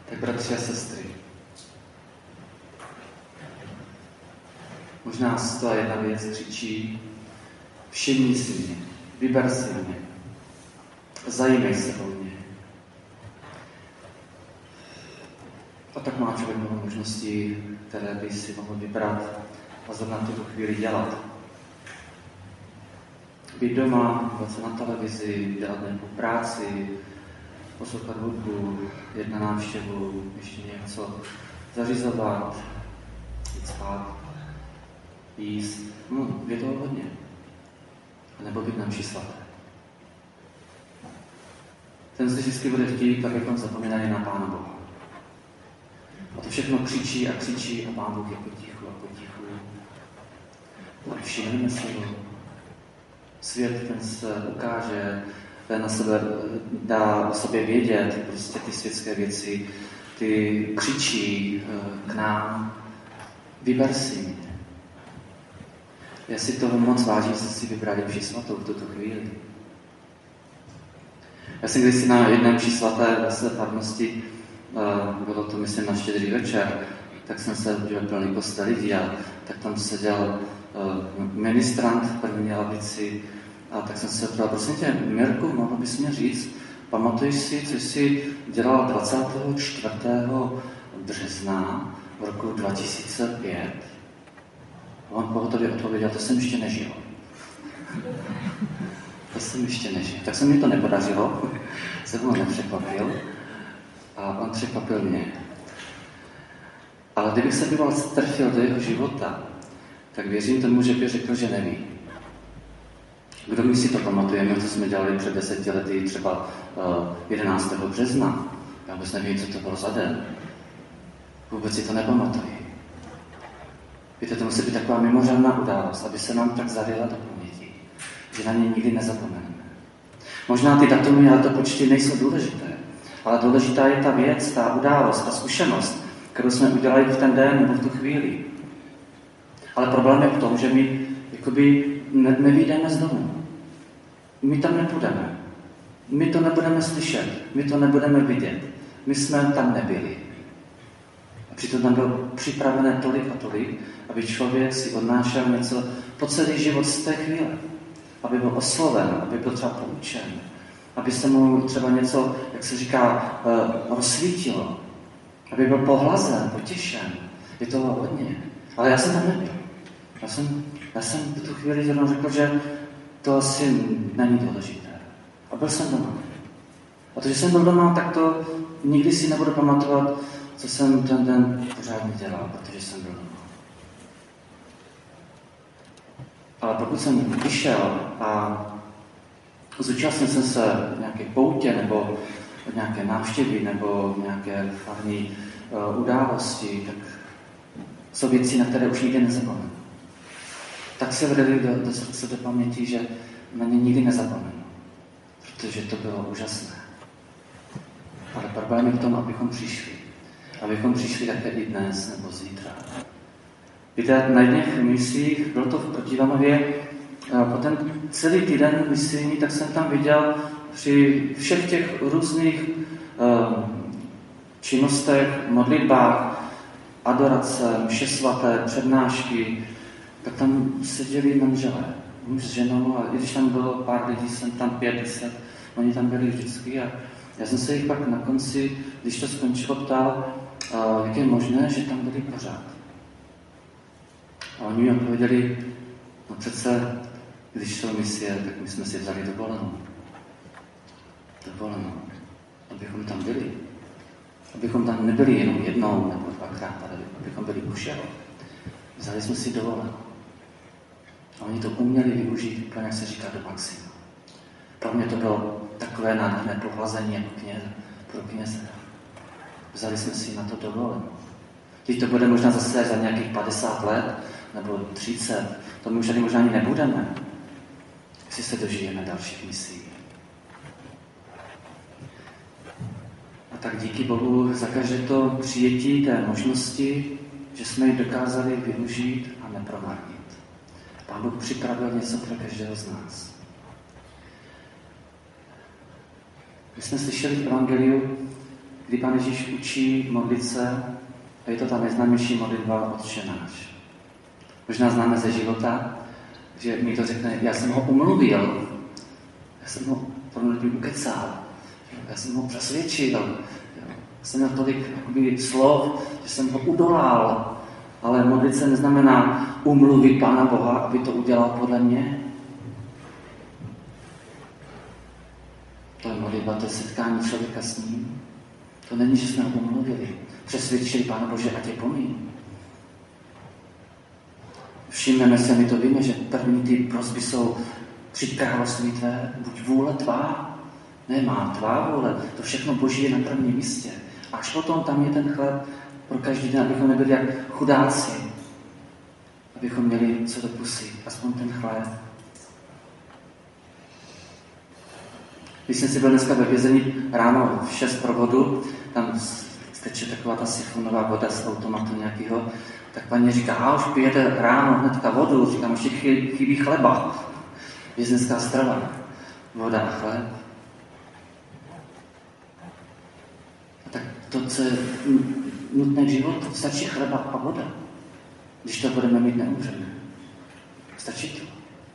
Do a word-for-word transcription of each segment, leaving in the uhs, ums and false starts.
Tak bratři a sestry, možná sto a jedna věc křičí: všimni si mě, vyber si mě, zajímej se o mě. A tak má člověk mnoho možností, které by si mohl vybrat a zrovna tuto chvíli dělat. Být doma, dívat se na televizi, dělat nějakou práci, poslouchat hudbu, jít na návštěvu, ještě něco zařizovat, jít spát, jíst. No, je toho hodně. Nebo být na mši svaté. Ten si vždycky bude chtít, abychom zapomínali na Pána Boha. A to všechno křičí a křičí a Pán Bůh je potichu a potichu. A všimneme si ho. Svět ten se ukáže, ten na sebe dá o sobě vědět, prostě ty světské věci, ty křičí k nám: vyber si mě. Já si toho moc vážím, že si vybrali mši svatou v tuto chvíli. Já jsem kdysi na jedné mši svaté ve své farnosti, bylo to myslím na štědrý večer, tak jsem se byl plný kostel lidí a tak tam seděl ministrant v první lavici a tak jsem se ptal: prosím tě, Mirku, mohl bys mě říct, pamatuješ si, co jsi dělal dvacátého čtvrtého března v roku dva tisíce pět? A on pohotově odpověděl: to jsem ještě nežil. To jsem ještě nežil. Tak se mi to nepodařilo, jsem ho nepřekvapil a on překvapil mě. Ale kdybych se býval strfil do jeho života, tak věřím tomu, že by řekl, že neví. Kdo my si to pamatujeme, co jsme dělali před deseti lety, třeba uh, jedenáctého března? Já vůbec nevím, co to bylo za den. Vůbec si to nepamatuji. Víte, to musí být taková mimořádná událost, aby se nám tak zaryla do paměti, že na ně nikdy nezapomeneme. Možná ty datumy a to počty nejsou důležité, ale důležitá je ta věc, ta událost, ta zkušenost, kterou jsme udělali v ten den nebo v tu chvíli. Ale problém je v tom, že my jakoby ne, nevyjdeme z domu. My tam nepůjdeme. My to nebudeme slyšet. My to nebudeme vidět. My jsme tam nebyli. A přitom tam bylo připravené tolik a tolik, aby člověk si odnášel něco po celý život z té chvíle. Aby byl osloven, aby byl třeba poučen. Aby se mu třeba něco, jak se říká, rozsvítilo. Aby byl pohlazen, potěšen. Je toho hodně. Ale já jsem tam nebyl. Já jsem, já jsem v tu chvíli zrovna řekl, že to asi není důležité. A byl jsem doma. A to, že jsem byl doma, tak to nikdy si nebudu pamatovat, co jsem ten den pořádně dělal, protože jsem byl doma. Ale pokud jsem vyšel a zúčastnil jsem se nějaké poutě, nebo nějaké návštěvy, nebo nějaké farní uh, události, tak jsou věci, na které už nikdy nezapomenu. Tak se vdali do, do srdce, do paměti, že na ně nikdy nezapomenu. Protože to bylo úžasné. Ale problém je v tom, abychom přišli. Abychom přišli také i dnes nebo zítra. Víte, na jedných misích, bylo to v Protivanově, po ten celý týden misijní, tak jsem tam viděl při všech těch různých um, činnostech, modlitbách, adorace, mše svaté, přednášky, tak tam seděli manželé, muž s ženou, a i když tam bylo pár lidí, jsem tam pět, deset, oni tam byli vždycky a já jsem se jich pak na konci, když to skončilo, ptal, uh, jak je možné, že tam byli pořád. A oni mi odpověděli: no přece, když jsou misie, tak my jsme si vzali dovolenou. Dovolenou, abychom tam byli. Abychom tam nebyli jenom jednou nebo dvakrát, ale abychom byli ušel. Vzali jsme si dovolenou. A oni to uměli využít, úplně jak se říká, do maxima. Pro mě to bylo takové nádherné pohlazení jako kněz, pro kněze. Vzali jsme si na to dovolenou. Teď to bude možná zase za nějakých padesát let, nebo třicet, to my už tady možná ani nebudeme, jestli se dožijeme dalších misí. A tak díky Bohu za každé to přijetí té možnosti, že jsme ji dokázali využít a nepromarnit. Pán Bůh připravil něco pro každého z nás. My jsme slyšeli v Evangeliu, kdy Pán Ježíš učí modlit se, a je to ta nejznámější modlitba Otče náš. Možná známe ze života, že mi to řekne, já jsem ho umluvil, já jsem ho plnotně ukecal, já jsem ho přesvědčil, já jsem měl tolik jakoby, slov, že jsem ho udolal, ale modlit se neznamená umluvit Pána Boha, aby to udělal podle mě. To je modlitba, to je setkání člověka s ním. To není, že jsme ho umluvili, přesvědčili Pána Bože, ať je pomíň. Všimneme se, my to víme, že první ty prosby jsou přijď království tvé, buď vůle tvá, ne má tvá vůle, to všechno Boží je na prvním místě. Až potom tam je ten chleb pro každý den, abychom nebyli jak chudáci, abychom měli co do pusy, aspoň ten chleb. Když jsem si byl dneska ve vězení ráno v šest pro vodu, tam steče taková ta sifonová voda z automatu nějakého, tak paní říká, a už pijete ráno hnedka vodu, říkám, ještě chybí chleba. Vězenská strava, voda a chleb. A tak to, co je nutné k životu, stačí chleba a voda. Když to budeme mít, neumřeme. Stačí to.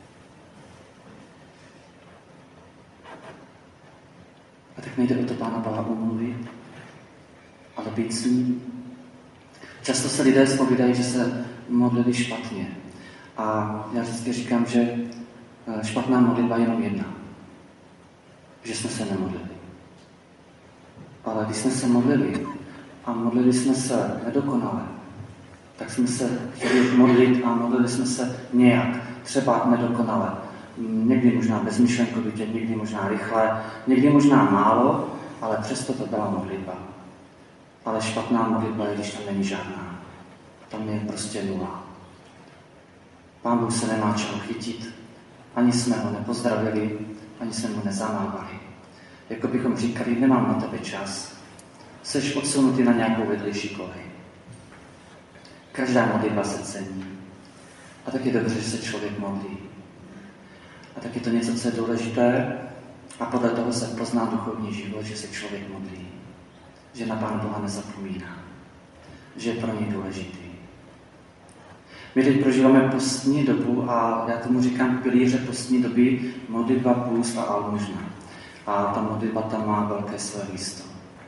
A tak nejde o to Pána Boha umluvit, ale být s ním. Často se lidé zpovídají, že se modlili špatně. A já vždycky říkám, že špatná modlitba je jenom jedna. Že jsme se nemodlili. Ale když jsme se modlili a modlili jsme se nedokonale, tak jsme se chtěli modlit a modlili jsme se nějak, třeba nedokonale. Někdy možná bezmyšlenkovitě, někdy možná rychle, někdy možná málo, ale přesto to byla modlitba. Ale špatná modlitba je, když tam není žádná. Tam je prostě nula. Pán Bůh se nemá čeho chytit. Ani jsme ho nepozdravili, ani jsme mu nezamávali. Jako bychom říkali, nemám na tebe čas. Jseš odsunutý na nějakou vedlejší kolej. Každá modlitba se cení. A tak je dobře, že se člověk modlí. A tak je to něco, co je důležité a podle toho se pozná duchovní život, že se člověk modlí. Že na Pána Boha nezapomíná. Že je pro něj důležitý. My teď prožíváme postní dobu a já tomu říkám pilíře postní doby modlitba, půst a almužna. A ta modlitba tam má velké své místo.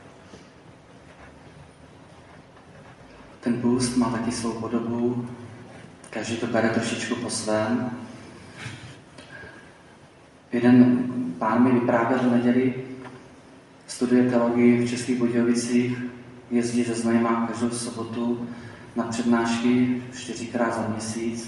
Ten půst má taky svou podobu, každý to bere trošičku po svém. Jeden pán mi vyprávěl v neděli, studuje teologii v Českých Budějovicích, jezdí ze Znojma každou sobotu na přednášky čtyřikrát za měsíc.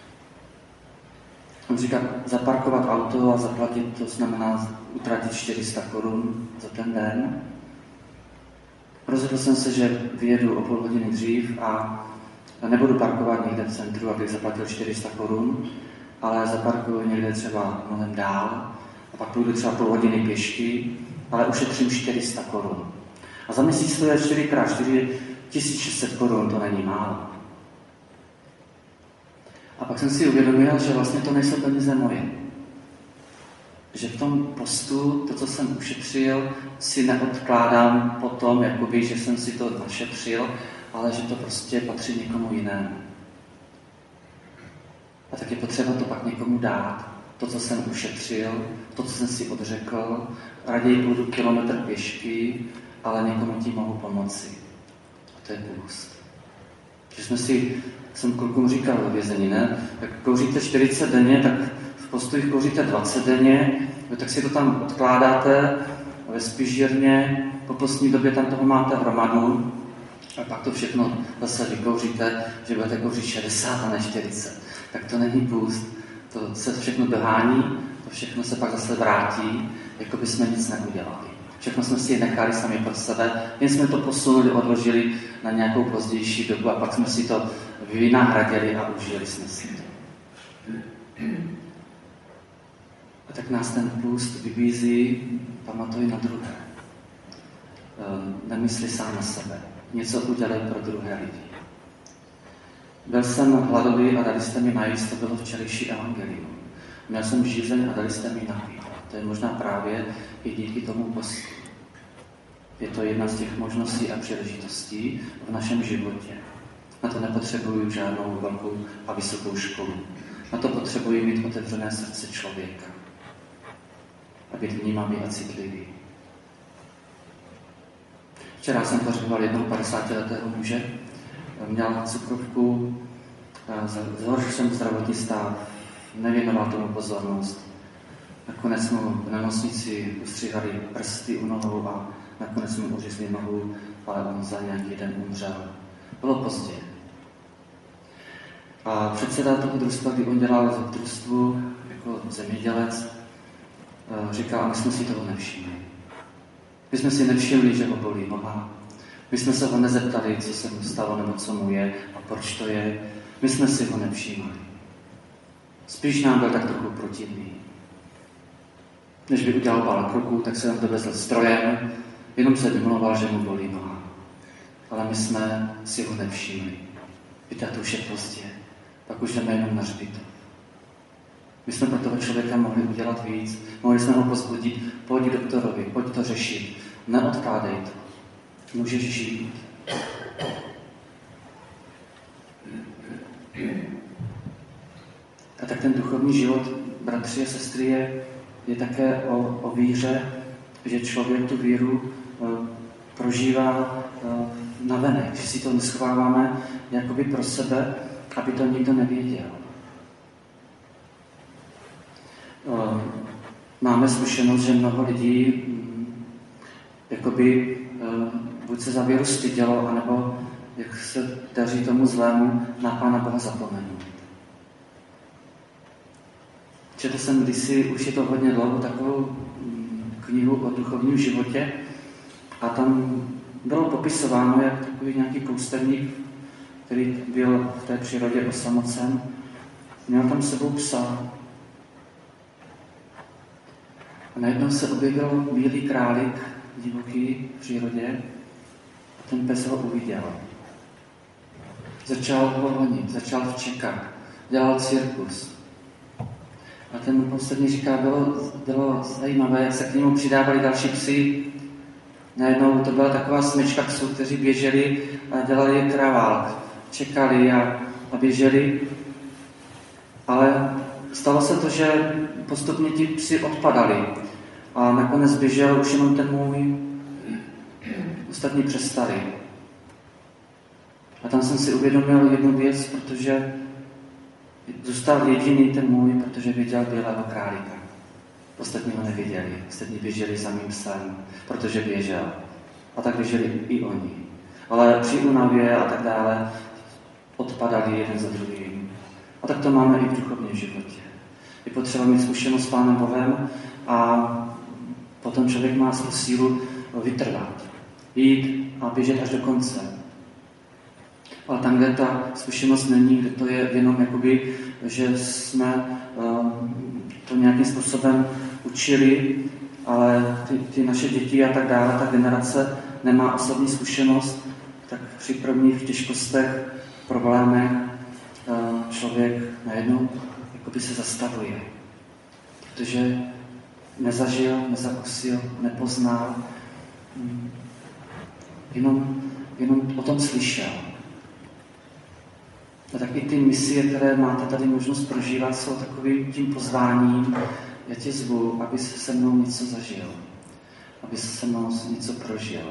On říká, zaparkovat auto a zaplatit, to znamená utratit čtyři sta korun za ten den. Rozhodl jsem se, že vyjedu o půl hodiny dřív a nebudu parkovat někde v centru, abych zaplatil čtyři sta korun, ale zaparkuju někde třeba mnohem dál a pak půjdu třeba půl hodiny pěšky, ale ušetřím čtyři sta korun. A za měsíc to je čtyři krát čtyři tisíc šest set korun, to není málo. A pak jsem si uvědomil, že vlastně to nejsou peníze moje. Že v tom postu, to, co jsem ušetřil, si neodkládám potom, jakoby, že jsem si to našetřil, ale že to prostě patří někomu jinému. A tak je potřeba to pak někomu dát. To, co jsem ušetřil, to, co jsem si odřekl, raději půjdu kilometr pěšky, ale někomu tím mohu pomoci. A to je půst. Když jsme si, jsem klukům říkal ve vězení, ne? Jak kouříte čtyřicet denně, tak v postoji kouříte dvacet denně, tak si to tam odkládáte ve spižírně, po postní době tam toho máte hromadu a pak to všechno zase vykouříte, že budete kouřit šedesát a ne čtyřicet. Tak to není půst, to se všechno dohání, to všechno se pak zase vrátí, jako by jsme nic neudělali. Všechno jsme si nechali sami pro sebe, jen jsme to posunuli, odložili na nějakou pozdější dobu a pak jsme si to vynahradili a užili jsme si to. A tak nás ten půst vybízí, pamatuj na druhé. Nemysli sám na sebe. Něco udělej pro druhé lidi. Byl jsem hladový a dali jste mi najíst, to bylo včerejší evangelium. Měl jsem žízeň a dali jste mi napít. To je možná právě i díky tomu postu. Je to jedna z těch možností a příležitostí v našem životě. Na to nepotřebuju žádnou velkou a vysokou školu. Na to potřebuji mít otevřené srdce člověka. A být vnímavý a citlivý. Včera jsem pohřboval jednoho padesátiletého muže. Měl cukrovku, zhoršil jsem zdravotní stav, nevěnoval tomu pozornost. Nakonec mu v nemocnici ustříhali prsty u nohou a nakonec mu uřízli nohu, ale on za nějaký den umřel. Bylo pozdě. A předseda toho družstva, kdy on dělal v družstvu jako zemědělec, říkal, a my jsme si toho nevšimli. My jsme si nevšimli, že ho bolí noha. My jsme se ho nezeptali, co se mu stalo nebo co mu je a proč to je. My jsme si ho nevšimli. Spíš nám byl tak trochu protivný. Než by udělal pár kroků, tak se nám dovezl strojem, jenom se vymlouval, že mu bolí noha. Ale my jsme si ho nevšimli. Víte, to už je pozdě. Pak už jdeme jenom na hřbitov. My jsme pro toho člověka mohli udělat víc. Mohli jsme ho pozbudit, pojď k doktorovi, pojď to řešit. Neodkládej to. Můžeš žít. A tak ten duchovní život, bratři a sestry, je, je také o, o víře, že člověk tu víru uh, prožívá uh, navenek, že si to neschováváme jakoby pro sebe, aby to nikdo nevěděl. Uh, máme zkušenost, že mnoho lidí um, jakoby uh, buď se za víru stydělo, anebo jak se daří tomu zlému na Pána Boha zapomenout. Četl jsem kdysi, už je to hodně dlouho, takovou knihu o duchovním životě a tam bylo popisováno, jak takový nějaký poustevník, který byl v té přírodě osamocen, měl tam sebou psa. A najednou se objevil bílý králík, divoký v přírodě, a ten pes ho uviděl. Začal ho honit, začal čekat, dělal cirkus. A ten poslední říká, bylo, bylo zajímavé, jak se k němu přidávali další psi. Najednou to byla taková smyčka psů, kteří běželi a dělali kravál. Čekali a, a běželi. Ale stalo se to, že postupně ti psi odpadali. A nakonec běžel už jenom ten můj. Ostatní přestali. A tam jsem si uvědomil jednu věc, protože zůstal jediný ten můj, protože viděl bílého králíka. Ostatní ho neviděli. Ostatní běželi za mým psem, protože běžel. A tak běželi i oni. Ale při únavě a tak dále odpadali jeden za druhým. A tak to máme i v duchovním životě. Je potřeba mít zkušenost s Pánem Bohem a potom člověk má svou sílu vytrvat. Jít a běžet až do konce. Ale tam, kde ta zkušenost není, kde to je jenom jakoby, že jsme uh, to nějakým způsobem učili, ale ty, ty naše děti a tak dále, ta generace nemá osobní zkušenost, tak při prvních těžkostech, problémech uh, člověk najednou jakoby se zastavuje. Protože nezažil, nezakusil, nepoznal, um, jenom, jenom o tom slyšel. A tak i ty misie, které máte tady možnost prožívat, jsou takovým tím pozváním. Já tě zvu, aby se se mnou něco zažil. Aby se se mnou něco prožil.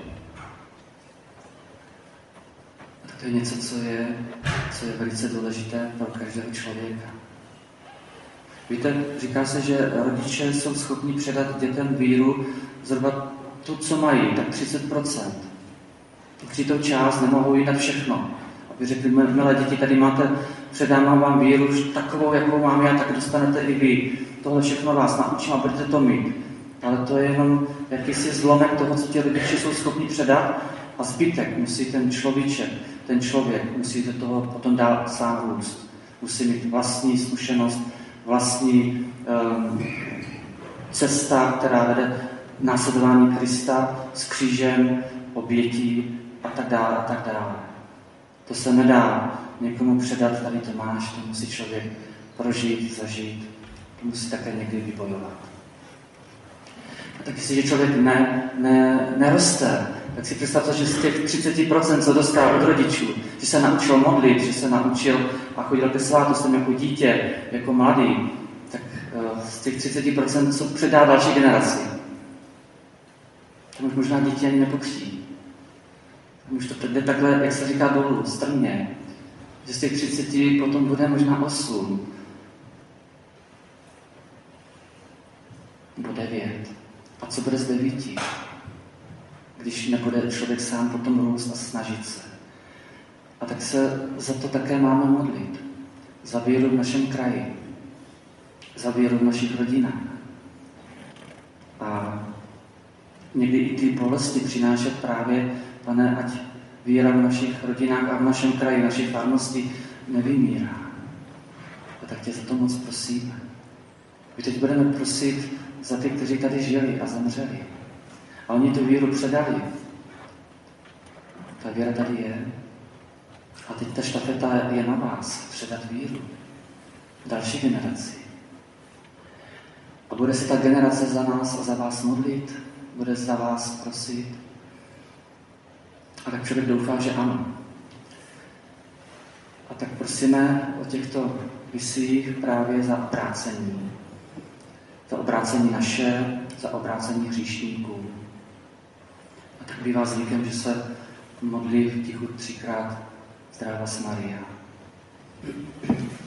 A tak to je něco, co je, co je velice důležité pro každého člověka. Víte, říká se, že rodiče jsou schopni předat dětem víru zhruba to, co mají, tak třicet procent. Určitou část nemohou jít na všechno. Aby řekli, milé děti, tady máte, předám vám víru takovou, jakou mám já, tak dostanete i vy. Tohle všechno vás naučím a budete to mít. Ale to je jenom jakýsi zlomek toho, co ti rodiče jsou schopni předat a zbytek musí ten človíček, ten člověk musí do toho potom dál sám růst. Musí mít vlastní zkušenost, vlastní um, cesta, která vede následování Krista s křížem, obětí a tak dále a tak dále. To se nedá někomu předat, tady to máš, to musí člověk prožít, zažít, to musí také někdy vybojovat. A tak jestliže člověk ne, ne, neroste tak si představte, že z těch třicet procent, co dostal od rodičů, že se naučil modlit, že se naučil a chodil ke svátostem jako dítě, jako mladý, tak z těch třicet procent, co předá další generaci, tam už možná dítě ani nepokří. Tam už to jde takhle, jak se říká, dolů, strmě. Že z těch třiceti potom bude možná osm. Nebo devět. A co bude z devíti? Když nebude člověk sám potom růst a snažit se. A tak se za to také máme modlit. Za víru v našem kraji. Za víru v našich rodinách. A někdy i ty bolesti přinášet právě, Pane, ať víra v našich rodinách a v našem kraji, v naší farnosti nevymírá. A tak tě za to moc prosíme. My teď budeme prosit za ty, kteří tady žili a zemřeli. A oni tu víru předali. Ta víra tady je. A teď ta štafeta je na vás, předat víru další generaci. A bude se ta generace za nás a za vás modlit, bude za vás prosit. A tak člověk doufá, že ano. A tak prosíme o těchto misích právě za obrácení. Za obrácení naše, za obrácení hříšníků. A tak bývá zvykem, že se modlí v tichu třikrát Zdráva Maria.